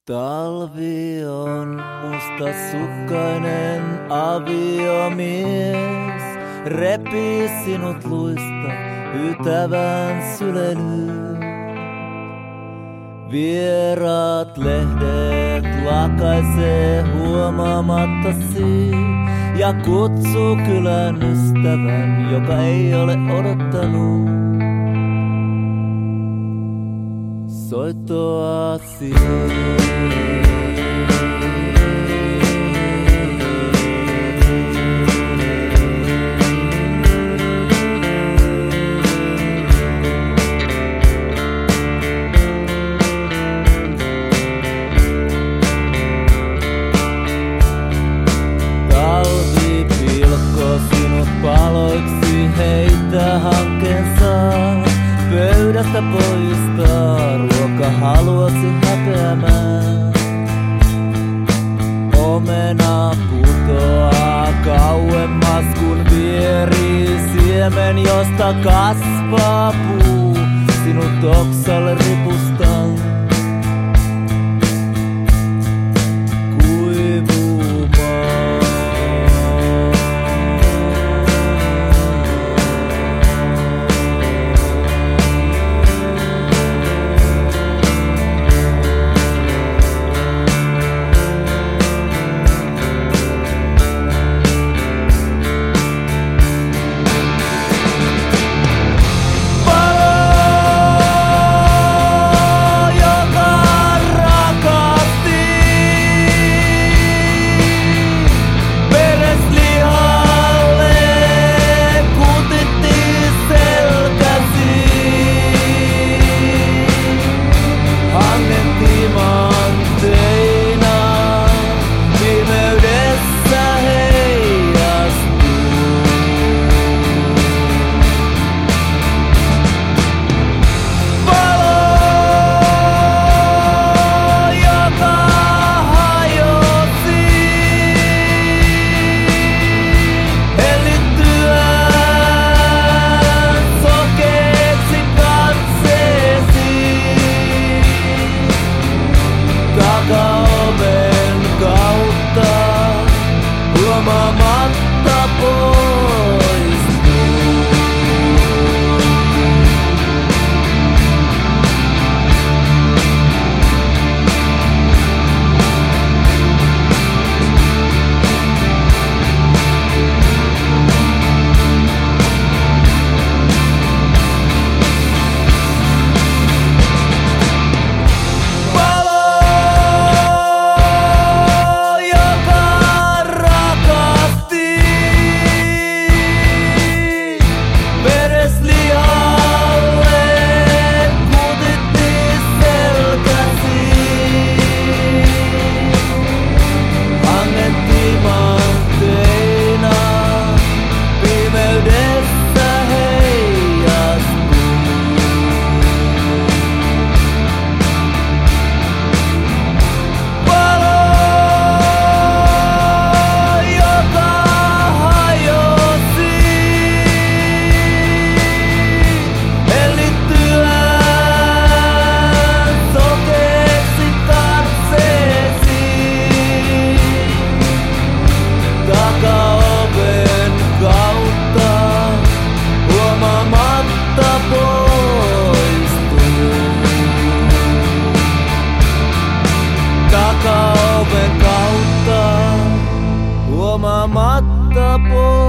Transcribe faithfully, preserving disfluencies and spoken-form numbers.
Talvi on mustasukkainen aviomies, repii sinut luista ytävän sylelyyn. Vieraat lehdet lakaisee huomaamattasi ja kutsuu kylän ystävän, joka ei ole odottanut soittoasi. Talvi pilkkoo sinut paloiksi, heitä hankkeensa pöydästä poistaa, ruoka haluasi häpeämään. Omena putoaa kauemmas, kun vierii siemen, josta kasvaa puu. Sinut oksalle ripustan kuivumaan. Takaoven kautta huomaamatta pois.